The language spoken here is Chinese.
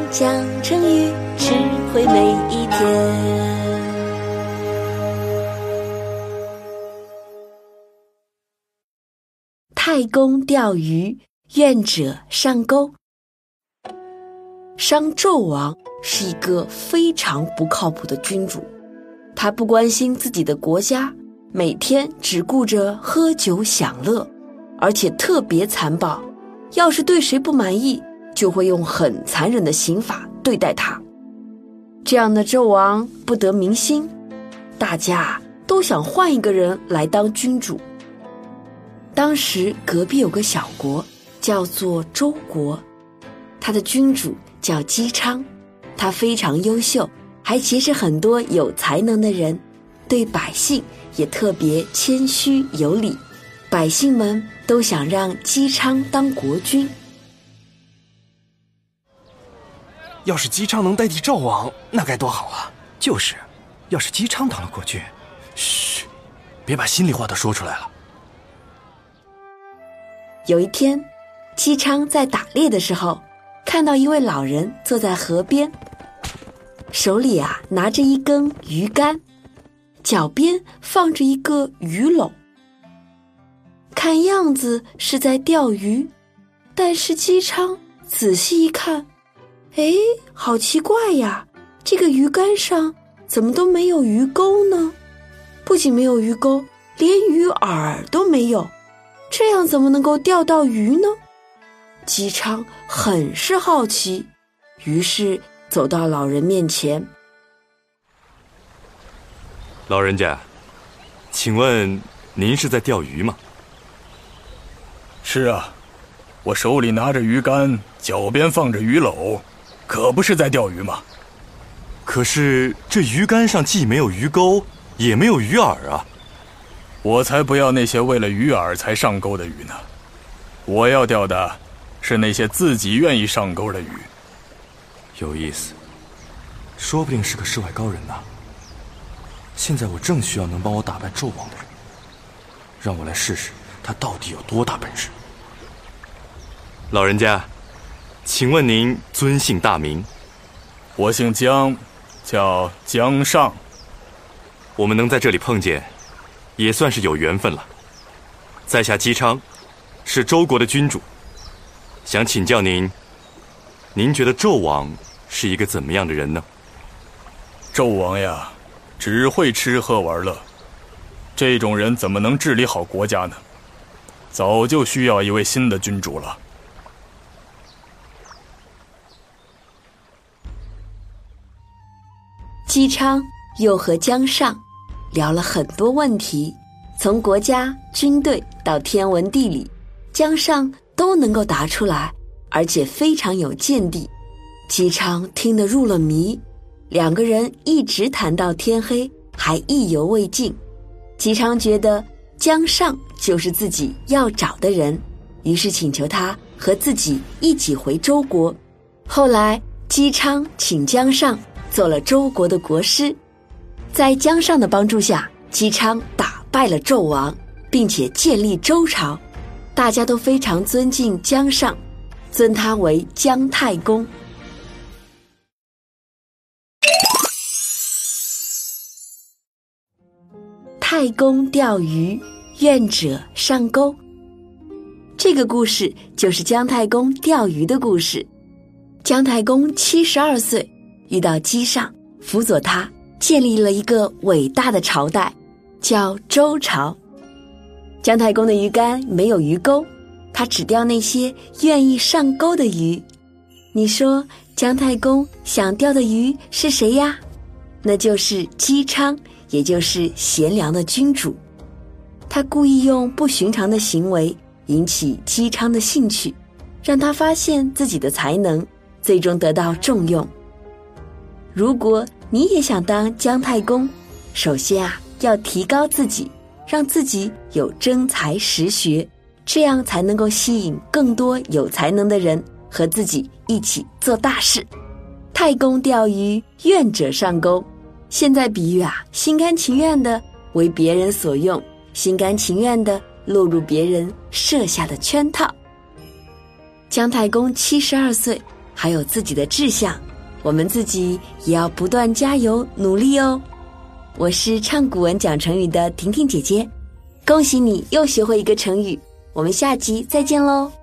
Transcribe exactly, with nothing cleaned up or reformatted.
讲成语，智慧每一天。太公钓鱼，愿者上钩。商纣王是一个非常不靠谱的君主，他不关心自己的国家，每天只顾着喝酒享乐，而且特别残暴，要是对谁不满意，就会用很残忍的刑法对待他。这样的纣王不得民心，大家都想换一个人来当君主。当时隔壁有个小国叫做周国，他的君主叫姬昌，他非常优秀，还结识很多有才能的人，对百姓也特别谦虚有礼，百姓们都想让姬昌当国君。 要是姬昌能代替纣王，那该多好啊！ 就是，要是姬昌当了国君， 嘘，别把心里话都说出来了。 有一天，姬昌在打猎的时候，看到一位老人坐在河边，手里啊拿着一根鱼竿，脚边放着一个鱼篓，看样子是在钓鱼。但是姬昌仔细一看，诶，好奇怪呀，这个鱼竿上怎么都没有鱼钩呢？不仅没有鱼钩，连鱼饵都没有，这样怎么能够钓到鱼呢？姬昌很是好奇，于是走到老人面前。 老人家，请问您是在钓鱼吗？ 是啊，我手里拿着鱼竿，脚边放着鱼篓，可不是在钓鱼吗？ 可是这鱼竿上既没有鱼钩，也没有鱼饵啊。 我才不要那些为了鱼饵才上钩的鱼呢，我要钓的是那些自己愿意上钩的鱼。 有意思，说不定是个世外高人呢。现在我正需要能帮我打败纣王的人，让我来试试他到底有多大本事。老人家，请问您尊姓大名？ 我姓姜，叫姜尚。 我们能在这里碰见，也算是有缘分了。在下姬昌，是周国的君主，想请教您，您觉得纣王是一个怎么样的人呢？ 纣王呀，只会吃喝玩乐，这种人怎么能治理好国家呢？早就需要一位新的君主了。 姬昌又和姜尚聊了很多问题，从国家、军队到天文地理，姜尚都能够答出来，而且非常有见地。姬昌听得入了迷，两个人一直谈到天黑，还意犹未尽。姬昌觉得姜尚就是自己要找的人，于是请求他和自己一起回周国。后来姬昌请姜尚做了周国的国师，在姜尚的帮助下，姬昌打败了纣王，并且建立周朝，大家都非常尊敬姜尚，尊他为姜太公。太公钓鱼，愿者上钩。这个故事就是姜太公钓鱼的故事。姜太公七十二岁，遇到姬尚，辅佐他建立了一个伟大的朝代，叫周朝。姜太公的鱼竿没有鱼钩，他只钓那些愿意上钩的鱼。你说姜太公想钓的鱼是谁呀？那就是姬昌，也就是贤良的君主。他故意用不寻常的行为引起姬昌的兴趣，让他发现自己的才能，最终得到重用。如果你也想当姜太公，首先啊，要提高自己，让自己有真才实学，这样才能够吸引更多有才能的人和自己一起做大事。太公钓鱼，愿者上钩。现在比喻啊，心甘情愿的为别人所用，心甘情愿的落入别人设下的圈套。姜太公七十二岁， 还有自己的志向，我们自己也要不断加油努力哦。我是唱古文讲成语的婷婷姐姐，恭喜你又学会一个成语，我们下集再见喽。